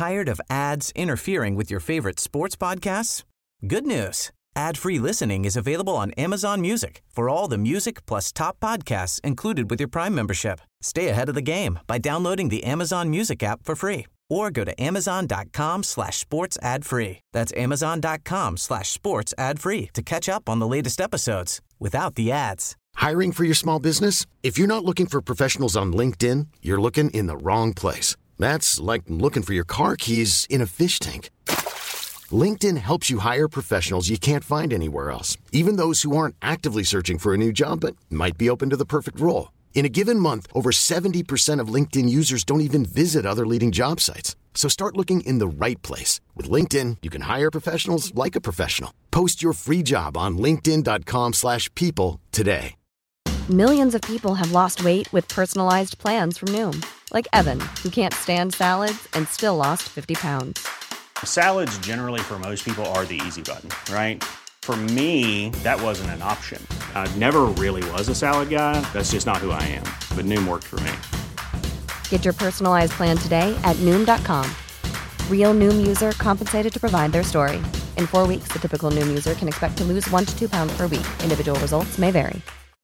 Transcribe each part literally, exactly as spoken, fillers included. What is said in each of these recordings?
Tired of ads interfering with your favorite sports podcasts? Good news. Ad-free listening is available on Amazon Music for all the music plus top podcasts included with your Prime membership. Stay ahead of the game by downloading the Amazon Music app for free or go to amazon.com slash sports ad free. That's amazon.com slash sports ad free to catch up on the latest episodes without the ads. Hiring for your small business? If you're not looking for professionals on LinkedIn, you're looking in the wrong place. That's like looking for your car keys in a fish tank. LinkedIn helps you hire professionals you can't find anywhere else, even those who aren't actively searching for a new job but might be open to the perfect role. In a given month, over seventy percent of LinkedIn users don't even visit other leading job sites. So start looking in the right place. With LinkedIn, you can hire professionals like a professional. Post your free job on linkedin.com slash people today. Millions of people have lost weight with personalized plans from Noom. Like Evan, who can't stand salads and still lost fifty pounds. Salads generally for most people are the easy button, right? For me, that wasn't an option. I never really was a salad guy. That's just not who I am. But Noom worked for me. Get your personalized plan today at Noom dot com. Real Noom user compensated to provide their story. In four weeks, the typical Noom user can expect to lose one to two pounds per week. Individual results may vary.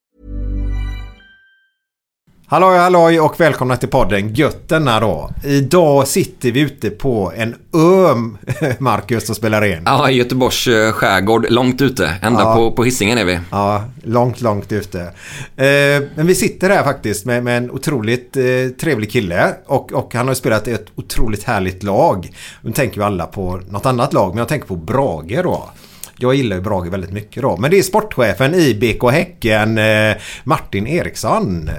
Halloj, halloj och välkomna till podden Götterna då. Idag sitter vi ute på en ö, Marcus, och spelar in. Ja, i Göteborgs skärgård, långt ute. Ända ja. på, på Hisingen är vi. Ja, långt, långt ute. Eh, men vi sitter här faktiskt med, med en otroligt eh, trevlig kille. Och, och han har spelat i ett otroligt härligt lag. Nu tänker vi alla på något annat lag, men jag tänker på Brage då. Jag gillar ju Brage väldigt mycket då. Men det är sportchefen i B K Häcken, eh, Martin Eriksson.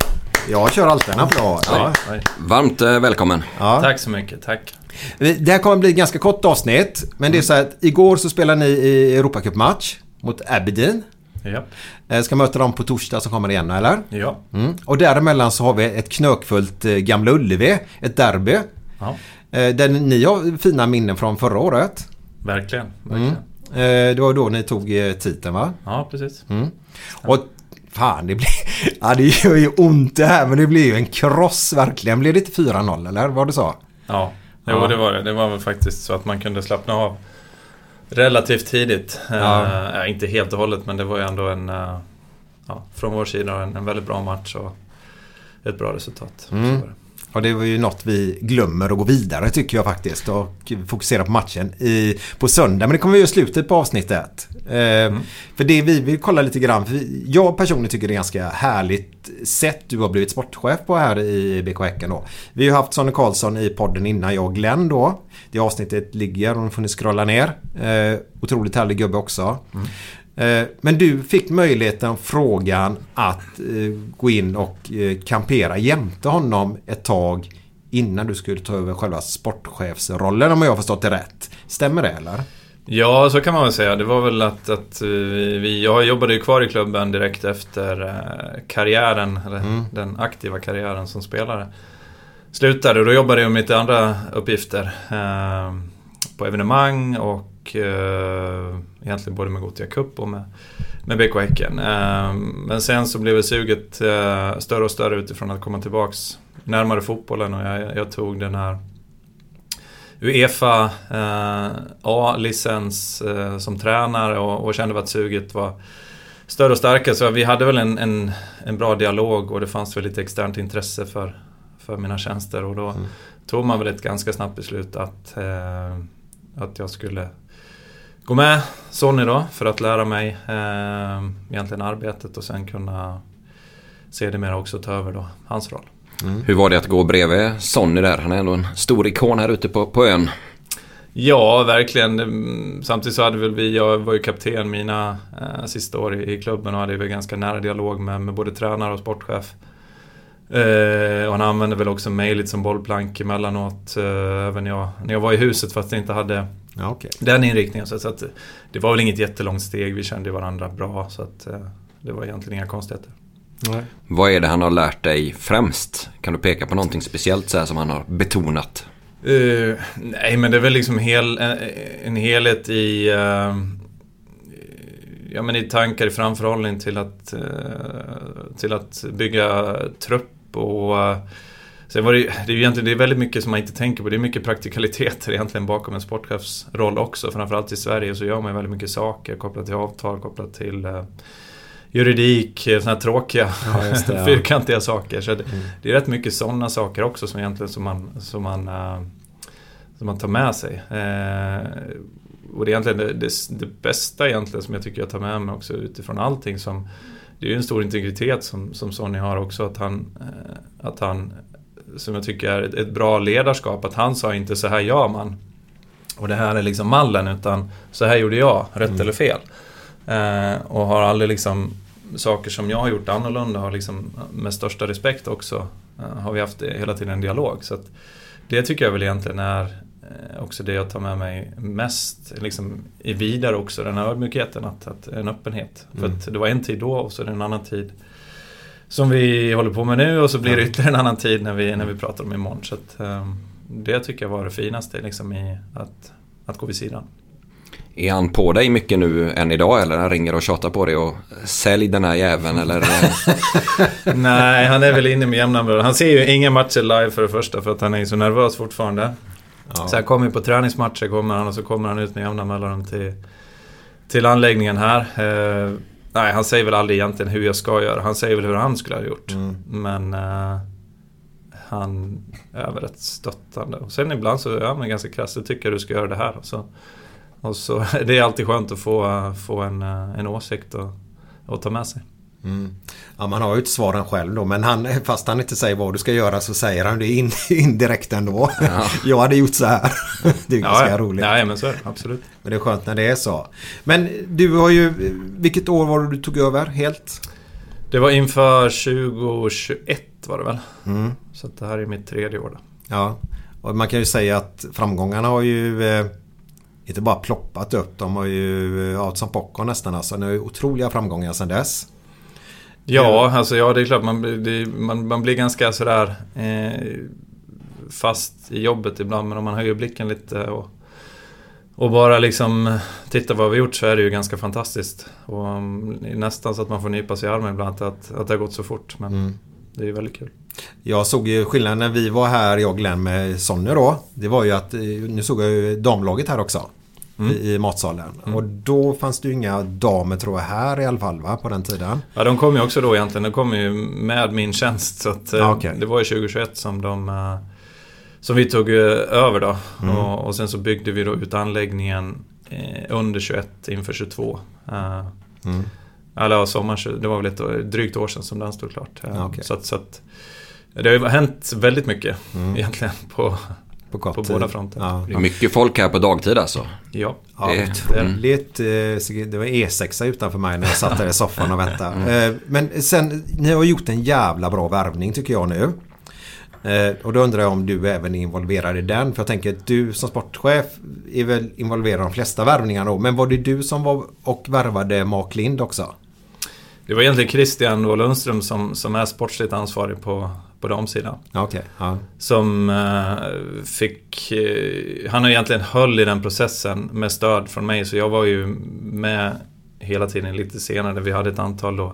Jag kör alltid en applåd. Ja. Varmt eh, välkommen. Ja. Tack så mycket, tack. Det här kommer bli ett ganska kort avsnitt. Men mm. det är så att igår så spelade ni i Europacup-match mot Aberdeen. Ja. Ska möta dem på torsdag som kommer igen, eller? Ja. Mm. Och däremellan så har vi ett knökfullt eh, Gamla Ullevi, ett derby. Ja. Eh, där ni har fina minnen från förra året. Verkligen, verkligen. Mm. Eh, det var då ni tog eh, titeln, va? Ja, precis. Mm. Och fan, det blir ja, det gör ju ont det här, men det blir ju en kross verkligen. Blev det inte fyra noll, eller vad du sa? Ja, jo, ja. det var det. Det var väl faktiskt så att man kunde slappna av relativt tidigt. Ja. Uh, inte helt och hållet, men det var ju ändå en uh, ja, från vår sida en, en väldigt bra match och ett bra resultat. Mm. Och det var ju något vi glömmer att gå vidare, tycker jag faktiskt, och fokusera på matchen i, på söndag. Men det kommer vi ju i slutet på avsnittet. Eh, mm. För det vi vill kolla lite grann, för jag personligen tycker det är ganska härligt sätt du har blivit sportchef på här i B K Häcken då. Vi har haft Sonny Karlsson i podden innan, jag och Glenn då. Det avsnittet ligger och får ni scrolla ner. Eh, otroligt härlig gubbe också. Mm. Men du fick möjligheten, frågan att eh, gå in och eh, kampera jämte honom ett tag innan du skulle ta över själva sportchefsrollen, om jag har förstått det rätt. Stämmer det, eller? Ja, så kan man väl säga. Det var väl att, att vi, jag jobbade ju kvar i klubben direkt efter eh, karriären, eller mm. den aktiva karriären som spelare slutade. Och då jobbade jag med lite andra uppgifter eh, på evenemang och Uh, egentligen både med Gothia Cup och med, med B K Häcken. Uh, men sen så blev det suget uh, större och större utifrån att komma tillbaks närmare fotbollen, och jag, jag tog den här UEFA uh, A-licens uh, som tränare och, och kände att suget var större och starkare. Så vi hade väl en, en, en bra dialog, och det fanns väl lite externt intresse för, för mina tjänster, och då mm. tog man väl ett ganska snabbt beslut att, uh, att jag skulle gå med Sonny då för att lära mig eh, egentligen arbetet, och sen kunna se det mer också ta över då hans roll. Mm. Hur var det att gå bredvid Sonny där? Han är ändå en stor ikon här ute på, på ön. Ja, verkligen. Samtidigt så hade väl vi, jag var ju kapten mina eh, sista år i, i klubben, och hade väl ganska nära dialog med, med både tränare och sportchef. Eh, och han använde väl också mig lite som bollplank emellanåt, eh, även jag, när jag var i huset, fast jag inte hade ja, okay. den inriktningen. Så, så att, det var väl inget jättelångt steg, vi kände varandra bra, så att, eh, det var egentligen inga konstigheter. Nej. Vad är det han har lärt dig främst? Kan du peka på någonting speciellt så här som han har betonat? Uh, nej, men det är väl liksom hel, en, en helhet i uh, ja, men i tankar i framförhållning till att, uh, till att bygga trupp och uh, Sen var det, det är ju egentligen det är väldigt mycket som man inte tänker på. Det är mycket praktikaliteter egentligen bakom en sportchefsroll också. Framförallt i Sverige så gör man väldigt mycket saker kopplat till avtal, kopplat till uh, juridik, sådana här tråkiga, ja, just det, ja. fyrkantiga saker. Så det, mm. det är rätt mycket sådana saker också som egentligen som man, som man, uh, som man tar med sig. Uh, och det är egentligen det, det, det bästa egentligen som jag tycker jag tar med mig också utifrån allting som... Det är ju en stor integritet som, som Sonny har också, att han, uh, att han som jag tycker är ett, ett bra ledarskap, att han sa inte så här gör man och det här är liksom mallen, utan så här gjorde jag, rätt mm. eller fel. Uh, och har aldrig liksom saker som jag har gjort annorlunda, har liksom med största respekt också uh, har vi haft hela tiden en dialog, så att det tycker jag väl egentligen är uh, också det jag tar med mig mest liksom i vidare också, den här ödmjukheten, att, att en öppenhet mm. för att det var en tid då och så är det en annan tid som vi håller på med nu, och så blir det ytterligare en annan tid när vi, när vi pratar om imorgon, så att um, det tycker jag var det finaste liksom i att, att gå vid sidan. Är han på dig mycket nu än idag, eller han ringer och tjatar på dig och sälj den här jäveln eller? Nej, han är väl inne med jämna mellanrum. Han ser ju inga matcher live för det första, för att han är så nervös fortfarande. Ja. Så han kommer ju på träningsmatcher, kommer han, och så kommer han ut med jämna mellanrum till, till anläggningen här. Eh, nej, han säger väl aldrig egentligen hur jag ska göra. Han säger väl hur han skulle ha gjort. Mm. Men eh, han är väl rätt stöttande. Och sen ibland så är han ganska krass. Jag tycker du ska göra det här. Och så Och så det är alltid skönt att få, få en, en åsikt och, och ta med sig. Mm. Ja, man har ju inte svaren själv då, men han, fast han inte säger vad du ska göra så säger han det in, indirekt ändå. Ja. Jag hade gjort så här. Det är ganska ja, roligt. Ja, men så är det, absolut. Men det är skönt när det är så. Men du har ju, vilket år var det du tog över helt? Det var inför tjugo tjugoett var det väl. Mm. Så att det här är mitt tredje år då. Ja, och man kan ju säga att framgångarna har ju... Eh, inte bara ploppat upp, de har ju out som popcorn nästan, alltså det är ju otroliga framgångar sedan dess. Ja, alltså ja, det är klart man, det, man, man blir ganska sådär eh, fast i jobbet ibland, men om man höjer blicken lite och, och bara liksom tittar vad vi har gjort, så är det ju ganska fantastiskt. Och um, nästan så att man får nypa sig i armen ibland att, att det har gått så fort, men mm. det är ju väldigt kul. Jag såg ju skillnaden när vi var här, jag och Glenn med Sonny då. Det var ju att, nu såg jag ju damlaget här också. Mm. I, i matsalen. Mm. Och då fanns det ju inga damer tror jag här i alla fall, va, på den tiden. Ja, de kom ju också då egentligen. De kom ju med min tjänst. Så att, ah, okay. Det var ju tjugo tjugoett som de som vi tog över då. Mm. Och, och sen så byggde vi då ut anläggningen eh, under tjugoett inför tjugotvå. Uh, mm. Eller sommaren, det var väl ett drygt år sedan som den stod klart. Uh, ah, okay. Så att, så att det har hänt väldigt mycket mm. egentligen på På, på båda fronten. Ja. Det är mycket folk här på dagtid alltså. Ja, ja det, otroligt. Det var E sex utanför mig när jag satt där i soffan och väntade. Mm. Men sen, ni har gjort en jävla bra värvning tycker jag nu. Och då undrar jag om du även är involverad i den. För jag tänker att du som sportchef är väl involverad i de flesta värvningarna. Men var det du som var och värvade Mark Lind också? Det var egentligen Christian Lundström som, som är sportsligt ansvarig på på damsidan. Okay, ja. Som uh, fick uh, han har egentligen höll i den processen med stöd från mig, så jag var ju med hela tiden lite senare. Vi hade ett antal då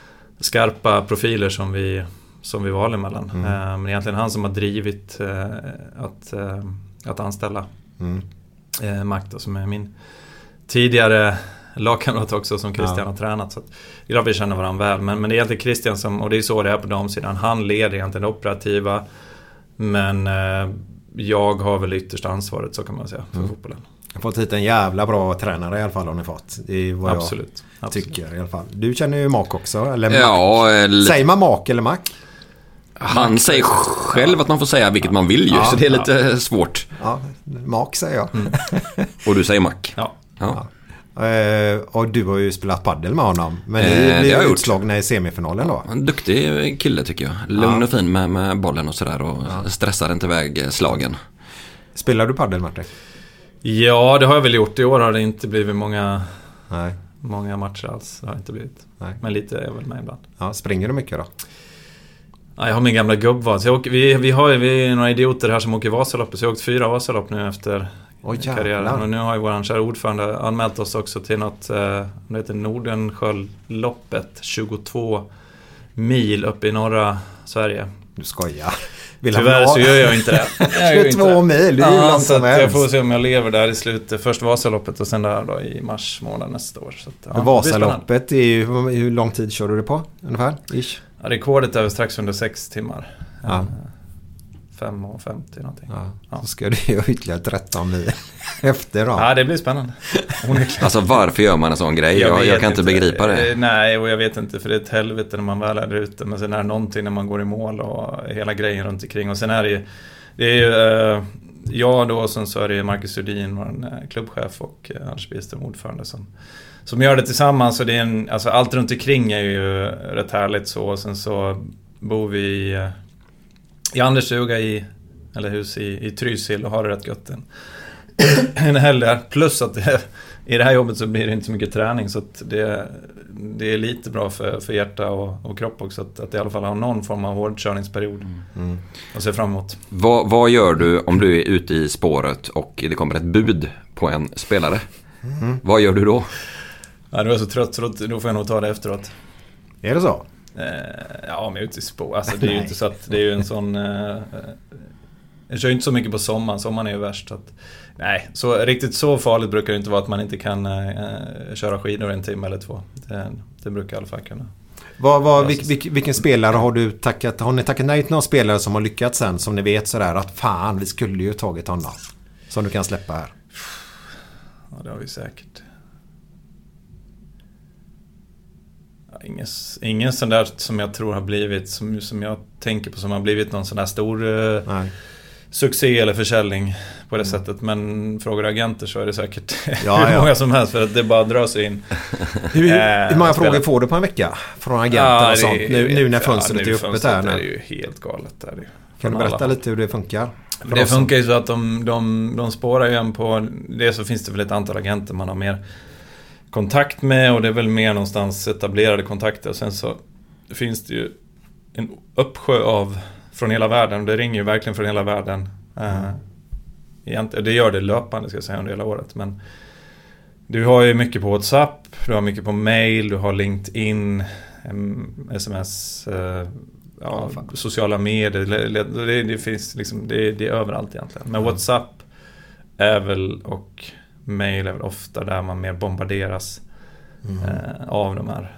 skarpa profiler som vi som vi valde mellan. Mm. Uh, men egentligen han som har drivit uh, att uh, att anställa mm. uh, Makt, som är min tidigare lagkamrat också, som Christian ja. har tränat, så att det är klart vi känner varandra väl, men, men det är egentligen Christian som, och det är så det är på damsidan, han leder egentligen det operativa, men eh, jag har väl ytterst ansvaret, så kan man säga, för mm. fotbollen. Jag har fått hit en jävla bra tränare i alla fall, har ni fått. Det är vad absolut, jag absolut. tycker i alla fall. Du känner ju Mark också, eller ja, eller... Säger man Mark eller Mac? Han säger själv att man får säga vilket man vill ju, ja, så det är lite ja. svårt. Ja, Mark säger jag. Mm. Och du säger Mac? Ja. Ja. ja. Uh, och du har ju spelat paddel med honom. Men ni uh, blev utslagna i semifinalen då. En duktig kille tycker jag. Lugn ja. och fin med, med bollen och sådär. Och ja. stressar inte iväg slagen. Spelar du paddel, Martin? Ja, det har jag väl gjort. I år har det inte blivit många, Nej. många matcher alls. Det har inte blivit. Nej. Men lite är väl med ibland. Ja, springer du mycket då? Ja, jag har min gamla gubbvad. Vi, vi har vi några idioter här som åker Vasaloppet. Så jag har åkt fyra Vasalopp nu efter oh, karriären. Och nu har ju vår kära ordförande anmält oss också till något, eh, det heter Nordenskiöldloppet, tjugotvå mil uppe i norra Sverige. Du skojar. Vill Tyvärr så gör jag inte det. Jag gör tjugotvå inte det. mil, det är ju ja, långt så som att jag helst. får se om jag lever där i slutet. Först Vasaloppet och sen där då i mars månad nästa år. Så att, ja, Men Vasaloppet är ju, hur lång tid kör du det på ungefär? Ish. Ja, rekordet är strax under sex timmar. Ja. fem och femtio någonting. Ja. Ja. Så ska du göra ytterligare tretton mil efter då. Ja, det blir spännande. Alltså varför gör man en sån grej? Jag, jag, jag kan inte begripa det. Nej, och jag vet inte, för det är ett helvete när man väl är där ute. Men sen är det någonting när man går i mål och hela grejen runt omkring. Och sen är det ju, det är ju äh, jag då, och sen så är det Marcus Sudin, vår klubbchef, och äh, Anders Byström, ordförande, som, som gör det tillsammans. Och det är en, alltså allt runt omkring är ju rätt härligt så. Och sen så bor vi i, i Anders stuga i, eller hus i, i Trysil och har det rätt gött en, en helg där. Plus att det, i det här jobbet så blir det inte så mycket träning, så att det, det är lite bra för, för hjärta och, och kropp också att, att i alla fall ha någon form av hårdkörningsperiod mm. och se fram emot. Vad, vad gör du om du är ute i spåret och det kommer ett bud på en spelare? Mm. Vad gör du då? Ja, du är så trött, så då, då får jag nog ta det efteråt. Är det så? Eh, ja, om jag är ute i spår. Alltså det är ju inte så att det är ju en sån... Eh, jag kör ju inte så mycket på sommaren. Sommaren är ju värst. Så att, nej, så riktigt så farligt brukar det inte vara att man inte kan eh, köra skidor en timme eller två. Det, det brukar i alla fall kunna. Vad, vad, vilk, vilk, vilken spelare har du tackat? Har ni tackat nej till någon spelare som har lyckats sen, som ni vet sådär att fan, vi skulle ju tagit honom, som du kan släppa här? Ja, det har vi säkert. Ja, ingen, ingen sån där som jag tror har blivit, som, som jag tänker på, som har blivit någon sån där stor eh, succé eller försäljning på det mm. sättet. Men frågar agenter så är det säkert ja, hur ja. många som helst, för att det bara drar sig in. Hur, hur många frågor får du på en vecka från agenter ja, och sånt? Nu, nu när fönstret ja, är öppet här. Det är ju helt galet. Där. Kan du berätta lite hur det funkar? Det funkar ju så att de, de, de spårar ju en på det, så finns det väl ett antal agenter man har mer kontakt med, och det är väl mer någonstans etablerade kontakter. Och sen så finns det ju en uppsjö av från hela världen. Det ringer ju verkligen från hela världen. Mm. Uh, det gör det löpande, ska jag säga, under hela året. Men du har ju mycket på WhatsApp, du har mycket på mail, du har LinkedIn, sms, uh, ja, sociala medier. Det, det, det finns liksom, det, det är överallt egentligen. Men WhatsApp är väl, och mail är väl ofta där man mer bombarderas mm. uh, av de här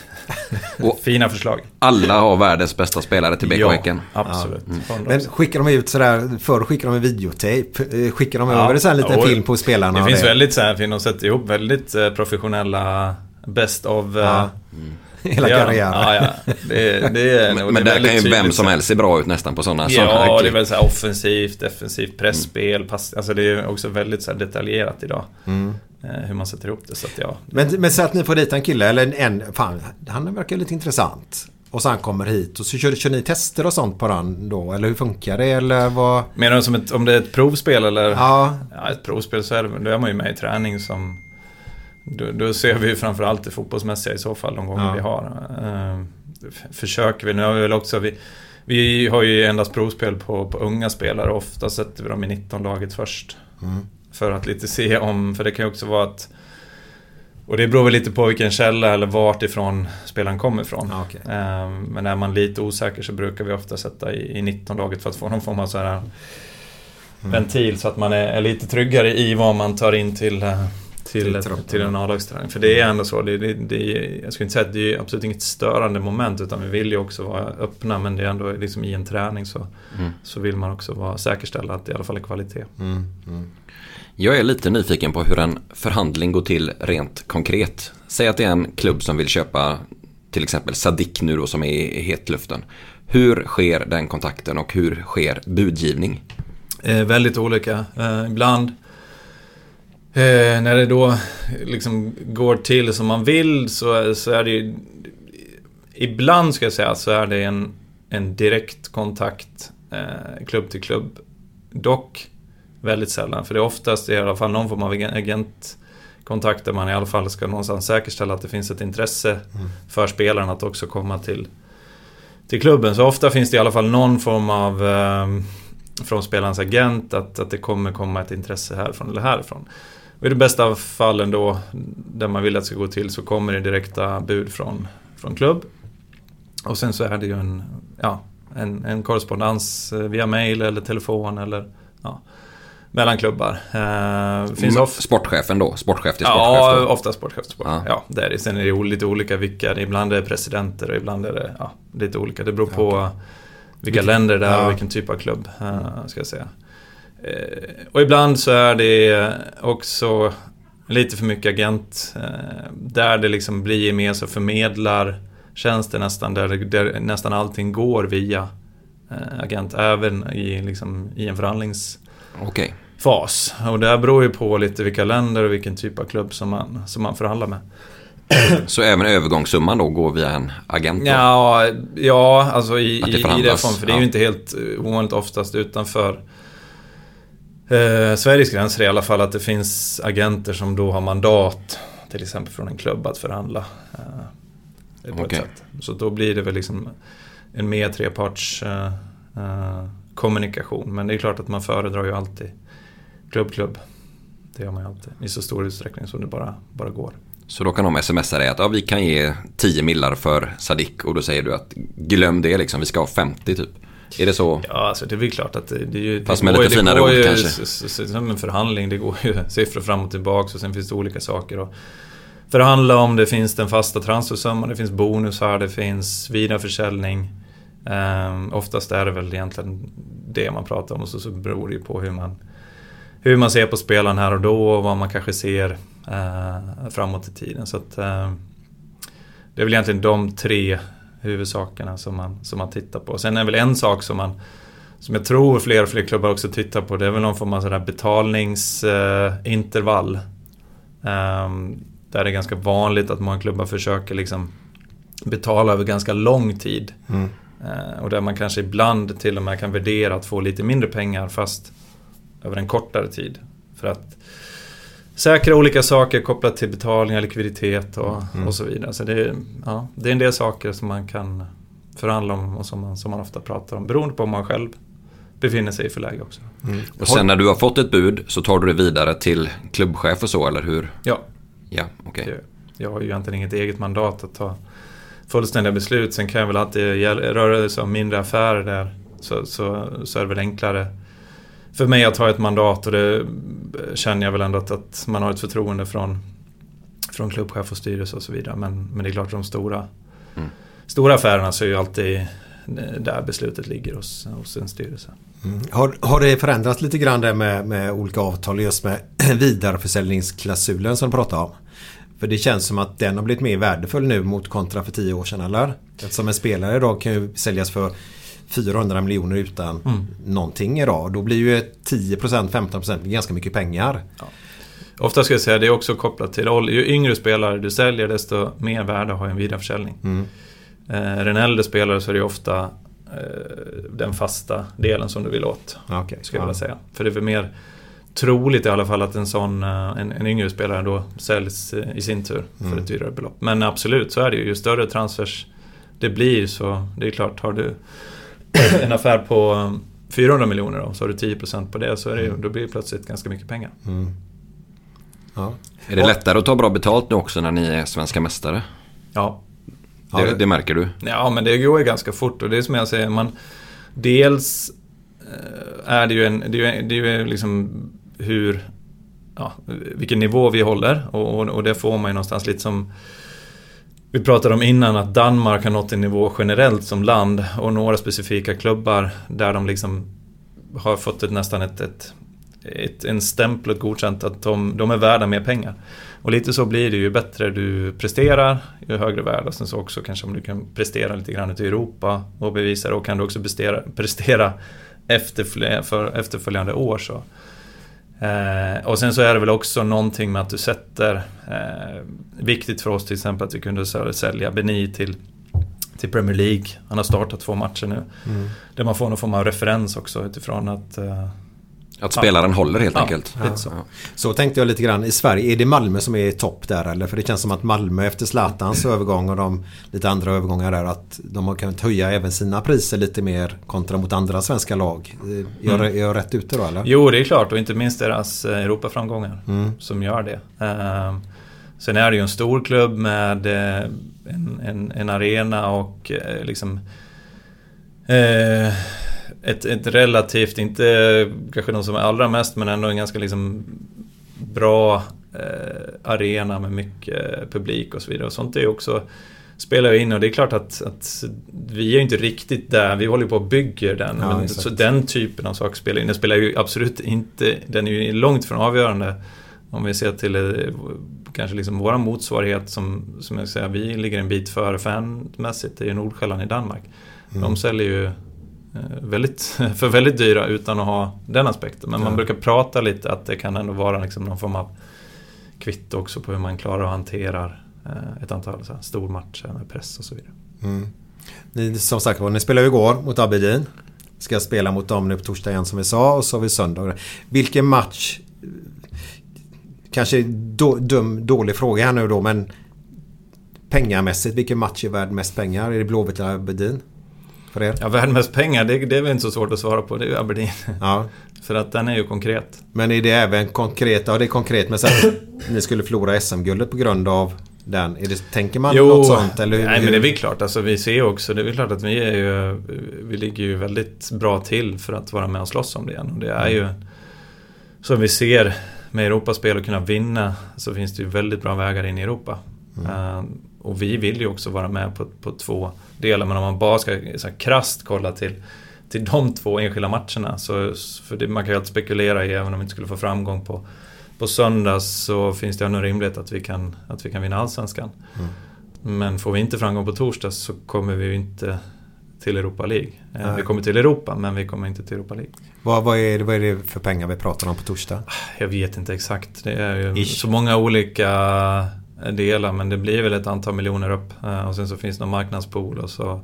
fina förslag. Alla har världens bästa spelare till B K Häcken. Ja, absolut. Ja. Mm. Men skickar de ut sådär, förr skickar de en videotape, skickar de ja. över det så en liten ja, film på spelarna? Det finns det. väldigt så här, fin och sätter ihop väldigt eh, professionella best of ja. mm. hela karriären. Ja, ja. Det, det är, men men det där kan ju vem som helst se bra ut nästan på sådana. Ja, sådana det är väl så här offensivt, defensivt, pressspel, pass, alltså det är också väldigt så här detaljerat idag. Mm. Hur man sätter ihop det, så att ja. Men, men så att ni får dit en kille eller en, fan, han verkar lite intressant, och så han kommer hit och så kör, kör ni tester och sånt på den då, eller hur funkar det, eller vad? Menar du som ett, om det är ett provspel eller? Ja. Ja, ett provspel, så är det, då är man ju med i träning som då, då ser vi ju framförallt det fotbollsmässiga i så fall de gånger ja. vi har. Uh, försöker vi, nu har vi väl också vi, vi har ju endast provspel på, på unga spelare, ofta sätter vi dem i nitton-laget först. Mm. För att lite se om, för det kan ju också vara att, och det beror väl lite på vilken källa eller vart ifrån spelaren kommer ifrån. Okay. Um, men är man lite osäker så brukar vi ofta sätta i, i nitton-laget för att få någon form av så här mm. ventil, så att man är, är lite tryggare i vad man tar in till, till, till, till en A-lagsträning. För det är ändå så, det, det, det, jag skulle inte säga att det är absolut inget störande moment, utan vi vill ju också vara öppna, men det är ändå liksom i en träning så, mm. så vill man också vara säkerställa att det i alla fall är kvalitet. Mm. Mm. Jag är lite nyfiken på hur en förhandling går till rent konkret. Säg att det är en klubb som vill köpa till exempel Sadik nu då, som är i hetluften. Hur sker den kontakten och hur sker budgivning? Eh, väldigt olika. Eh, ibland eh, när det då liksom går till som man vill, så, så är det ju, ibland ska jag säga så är det en, en direkt kontakt eh, klubb till klubb. Dock väldigt sällan, för det är oftast i alla fall någon form av agentkontakt där man i alla fall ska någonstans säkerställa att det finns ett intresse mm. för spelaren att också komma till, till klubben. Så ofta finns det i alla fall någon form av eh, från spelarens agent att, att det kommer komma ett intresse härifrån eller härifrån. Och i det bästa av fallen då, där man vill att det ska gå till, så kommer det direkta bud från, från klubb. Och sen så är det ju en, ja, en, en korrespondens via mail eller telefon eller ja, mellan klubbar. Eh, finns mm, of- sportchefen då? Sportchef till sportchef? Ja, då? ofta sportchef till sportchef. Ja. Ja, det är det. Sen är det lite olika vilka. Ibland är det presidenter och ibland är det ja, lite olika. Det beror på ja, vilka länder det är ja. och vilken typ av klubb uh, ska jag säga. Uh, och ibland så är det också lite för mycket agent. Uh, där det liksom blir mer så förmedlar tjänster nästan. Där, där nästan allting går via uh, agent. Även i, liksom, i en förhandlings... Okay. fas. Och det här beror ju på lite vilka länder och vilken typ av klubb som man, som man förhandlar med. Så även övergångssumman då går via en agent? Då? Ja, ja, alltså i, det i, i det form, för det är ja. ju inte helt ovanligt oftast utanför eh, Sveriges gränser i alla fall att det finns agenter som då har mandat till exempel från en klubb att förhandla eh, på okay. ett sätt. Så då blir det väl liksom en mer treparts eh, eh, kommunikation. Men det är klart att man föredrar ju alltid klubb-klubb. Det gör man ju alltid. I så stor utsträckning som det bara, bara går. Så då kan de smsa dig att ja, vi kan ge tio millar för Sadik. Och då säger du att glöm det liksom, vi ska ha femtio typ. Är det så? Ja, alltså det är väl klart att det, det är ju... Fast med lite finare ord kanske. Som en förhandling, det går ju siffror fram och tillbaka. Och sen finns det olika saker att förhandla om. Det finns den fasta transfersumman, det finns bonusar, det finns vidareförsäljning. Um, oftast är det väl egentligen det man pratar om och så, så beror det ju på hur man hur man ser på spelaren här och då och vad man kanske ser uh, framåt i tiden. Så att, uh, det är väl egentligen de tre huvudsakerna som man, som man tittar på. Sen är väl en sak som man som jag tror fler och fler klubbar också tittar på, det är väl någon form av sådär betalningsintervall uh, um, där det är ganska vanligt att många klubbar försöker liksom betala över ganska lång tid. Mm. Uh, och där man kanske ibland till och med kan värdera att få lite mindre pengar fast över en kortare tid. För att säkra olika saker kopplat till betalningar, likviditet och, mm. och så vidare. Så det är, ja, det är en del saker som man kan förhandla om och som man, som man ofta pratar om. Beroende på om man själv befinner sig i för läge också. Mm. Och sen när du har fått ett bud så tar du det vidare till klubbchef och så, eller hur? Ja. Ja, okej. Okay. Jag har ju egentligen inget eget mandat att ta fullständiga beslut. Sen kan jag väl alltid röra sig om mindre affärer där. Så, så, så är det väl enklare för mig att ha ett mandat, och det känner jag väl ändå att, att man har ett förtroende från, från klubbchef och styrelse och så vidare. Men, men det är klart att de stora, mm. stora affärerna så är ju alltid där beslutet ligger hos, hos en styrelse. Mm. Har, har det förändrats lite grann där med, med olika avtal just med vidareförsäljningsklausulen som du pratade om? För det känns som att den har blivit mer värdefull nu mot kontra för tio år sedan, eller? Eftersom en spelare idag kan ju säljas för fyrahundra miljoner utan mm. någonting idag. Då blir ju tio procent, femton procent ganska mycket pengar. Ja. Ofta ska jag säga, det är också kopplat till roll. Ju yngre spelare du säljer, desto mer värde har en vidareförsäljning. Mm. Eh, den äldre spelare så är det ofta eh, den fasta delen som du vill åt. Okay. Ska jag ja. vilja säga. För det är väl mer troligt i alla fall att en sån en, en yngre spelare då säljs i sin tur mm. för ett dyrare belopp. Men absolut, så är det ju. Ju större transfers det blir, så det är klart, har du en affär på fyrahundra miljoner då, så har du tio procent på det, så är det, då blir det plötsligt ganska mycket pengar. Mm. Ja. Är det lättare att ta bra betalt nu också när ni är svenska mästare? Ja. Det, det märker du? Ja, men det går ju ganska fort, och det är som jag säger, man dels är det ju en, det är ju, det är ju liksom hur ja, vilken nivå vi håller, och, och, och det får man ju någonstans lite som vi pratade om innan, att Danmark har nått en nivå generellt som land, och några specifika klubbar där de liksom har fått ett, nästan ett, ett, ett, en stämpel godkänt att de, de är värda mer pengar. Och lite så blir det, ju bättre du presterar, ju högre värde. Och sen så också kanske om du kan prestera lite grann ute i Europa och bevisa det, och kan du också prestera, prestera efter, för efterföljande år så. Eh, och sen så är det väl också någonting med att du sätter eh, viktigt för oss till exempel att vi kunde sälja Beni till, till Premier League. Han har startat två matcher nu mm. där man får någon form av referens också utifrån att eh, att spelaren ja. håller helt ja, enkelt ja. Så. så tänkte jag lite grann i Sverige, är det Malmö som är topp där, eller? För det känns som att Malmö efter Zlatans övergång och de lite andra övergångar där, att de har kunnat höja även sina priser lite mer kontra mot andra svenska lag. Är jag, är jag rätt ute då, eller? Jo, det är klart, och inte minst deras Europaframgångar mm. som gör det. Uh, sen är det ju en stor klubb med uh, en, en, en arena och uh, liksom Eh, ett, ett relativt, inte kanske de som är allra mest, men ändå en ganska liksom bra eh, arena med mycket publik och så vidare. Och sånt är också, spelar in, och det är klart att, att vi är inte riktigt där, vi håller på att bygga den. Ja, men, så den typen av saker spelar in. Den spelar ju absolut inte, den är ju långt från avgörande. Om vi ser till eh, kanske liksom våra motsvarighet som, som jag säger, vi ligger en bit före fanmässigt, det är ju Nordsjälland i Danmark. Mm. De säljer ju eh, väldigt, för väldigt dyra utan att ha den aspekten. Men ja. Man brukar prata lite att det kan ändå vara liksom någon form av kvitto också på hur man klarar och hanterar eh, ett antal så här, stormatcher med press och så vidare. Mm. Ni, som sagt, ni spelade igår mot Aberdeen. Ska spela mot dem nu på torsdag igen som vi sa, och så har vi söndag. Vilken match, kanske då, dum, dålig fråga här nu då, men pengamässigt, vilken match är värd mest pengar? Är det Blåvitt eller Aberdeen för er? Ja, värd mest pengar, det, det är väl inte så svårt att svara på, det är ju Aberdeen. Ja. För att den är ju konkret. Men är det även konkret? Ja, det är konkret, men så att ni skulle förlora S M-guldet på grund av den. Är det, tänker man jo, något sånt? Eller hur? Nej, men det är väl klart. Alltså, vi ser också, det är väl klart att vi är ju, vi ligger ju väldigt bra till för att vara med och slåss om det igen. Och det är ju, som vi ser med Europaspel och kunna vinna, så finns det ju väldigt bra vägar in i Europa. Mm. Uh, och vi vill ju också vara med på, på två delar. Men om man bara ska så här, krasst kolla till, till de två enskilda matcherna, så för det, man kan ju alltid spekulera i, även om vi inte skulle få framgång på På söndag, så finns det ändå rimligt att vi kan, att vi kan vinna allsvenskan. Mm. Men får vi inte framgång på torsdag, så kommer vi ju inte till Europa League. Nej. Vi kommer till Europa, men vi kommer inte till Europa League. Vad, vad, är det, vad är det för pengar vi pratar om på torsdag? Jag vet inte exakt. Det är ju Ish. så många olika delar, men det blir väl ett antal miljoner upp. Och sen så finns det någon marknadspool och så.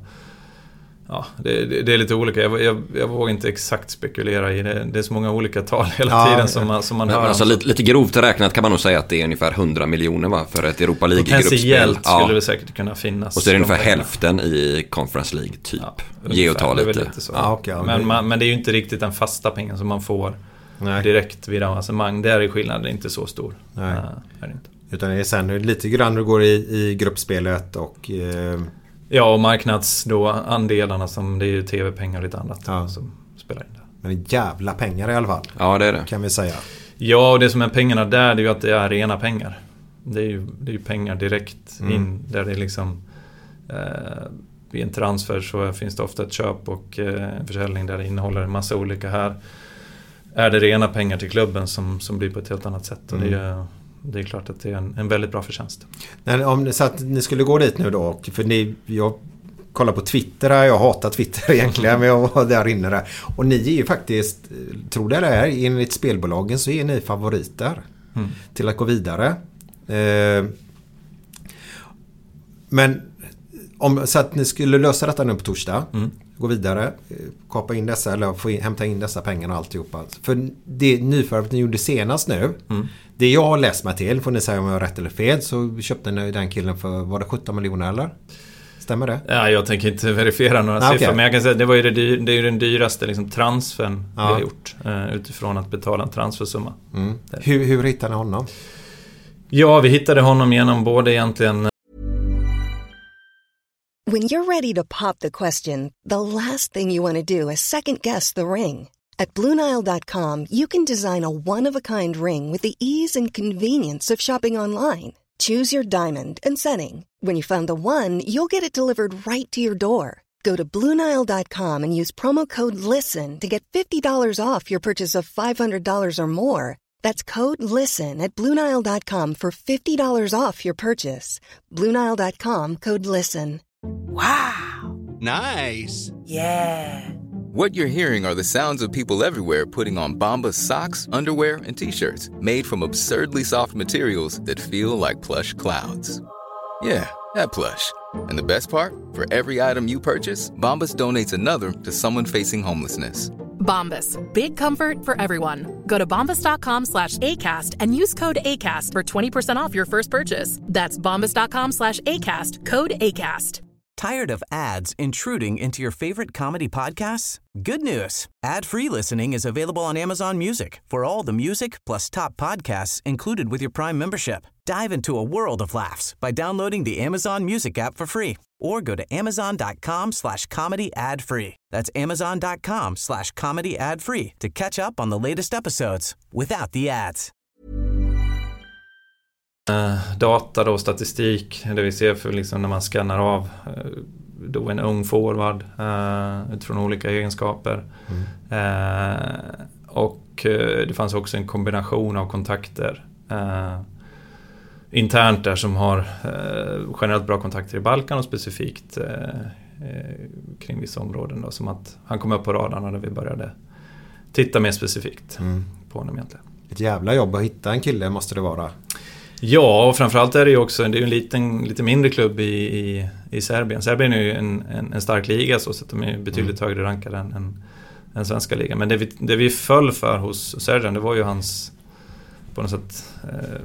Ja, det, det, det är lite olika. Jag, jag, jag vågar inte exakt spekulera i det. Det är så många olika tal hela ja, tiden som man, som man hör. Alltså, lite, lite grovt räknat kan man nog säga att det är ungefär hundra miljoner va, för ett Europa League-gruppspel. Potentiellt ja. skulle det säkert kunna finnas. Och så är det ungefär hälften i Conference League typ. Ja, Ge och ta lite. Det lite så. Ja, okay, ja, men, man, men det är ju inte riktigt den fasta pengen som man får Nej. direkt vid avancemang. Där är skillnaden inte så stor. Nej. Uh, är det inte. Utan det är sen lite grann du går i, i gruppspelet och... Uh... Ja, och marknads då andelarna som det är ju tv-pengar och lite annat ja. som spelar in där. Men jävla pengar i alla fall. Ja, det är det. Kan vi säga. Ja, och det som är pengarna där, det är ju att det är rena pengar. Det är ju, det är ju pengar direkt mm. in där det är liksom eh, vid en transfer så finns det ofta ett köp och eh, försäljning där det innehåller en massa olika. Här är det rena pengar till klubben som, som blir på ett helt annat sätt och mm. det är Det är klart att det är en, en väldigt bra förtjänst. Men om så att ni skulle gå dit nu då, för ni, jag kollar på Twitter här, jag hatar Twitter egentligen, men jag var där inne där. Och ni är ju faktiskt, tror det är, enligt spelbolagen så är ni favoriter mm. till att gå vidare. Eh, men om så att ni skulle lösa detta nu på torsdag, mm. gå vidare, kapa in dessa eller få in, hämta in dessa pengarna och alltihopa. För det nyförvärvet ni gjorde senast nu, mm. det jag har läst mig till, får ni säga om jag har rätt eller fel, så köpte ni den killen för, var det sjutton miljoner eller? Stämmer det? Ja, jag tänker inte verifiera några ah, siffror, okay. men jag kan säga att det var ju det, dyr, det är ju den dyraste liksom, transfern ja. vi har gjort uh, utifrån att betala en transfersumma. Mm. Hur, hur hittade ni honom? Ja, vi hittade honom genom både egentligen. When you're ready to pop the question, the last thing you want to do is second guess the ring. At Blue Nile dot com, you can design a one-of-a-kind ring with the ease and convenience of shopping online. Choose your diamond and setting. When you find the one, you'll get it delivered right to your door. Go to Blue Nile dot com and use promo code LISTEN to get fifty dollars off your purchase of five hundred dollars or more. That's code LISTEN at Blue Nile dot com for fifty dollars off your purchase. Blue Nile dot com, code LISTEN. Wow. Nice. Yeah. What you're hearing are the sounds of people everywhere putting on Bombas socks, underwear, and T-shirts made from absurdly soft materials that feel like plush clouds. Yeah, that plush. And the best part? For every item you purchase, Bombas donates another to someone facing homelessness. Bombas, big comfort for everyone. Go to bombas dot com slash ACAST and use code ACAST for twenty percent off your first purchase. That's bombas dot com slash ACAST, code ACAST. Tired of ads intruding into your favorite comedy podcasts? Good news. Ad-free listening is available on Amazon Music for all the music plus top podcasts included with your Prime membership. Dive into a world of laughs by downloading the Amazon Music app for free or go to amazon.com slash comedy ad free. That's amazon.com slash comedy ad free to catch up on the latest episodes without the ads. Uh, data då, statistik, det vi ser för liksom när man skannar av uh, då en ung forward uh, utifrån olika egenskaper. Mm. Uh, och uh, det fanns också en kombination av kontakter uh, internt där som har uh, generellt bra kontakter i Balkan och specifikt uh, uh, kring vissa områden då, som att han kom upp på radarn när vi började titta mer specifikt mm. på honom egentligen. Ett jävla jobb att hitta en kille måste det vara. Ja, och framförallt är det ju också det är en liten, lite mindre klubb i, i, i Serbien. Serbien är ju en, en, en stark liga så att de är betydligt mm. högre rankade än, än, än svenska ligan. Men det vi, det vi föll för hos Sergen, det var ju hans på något sätt eh,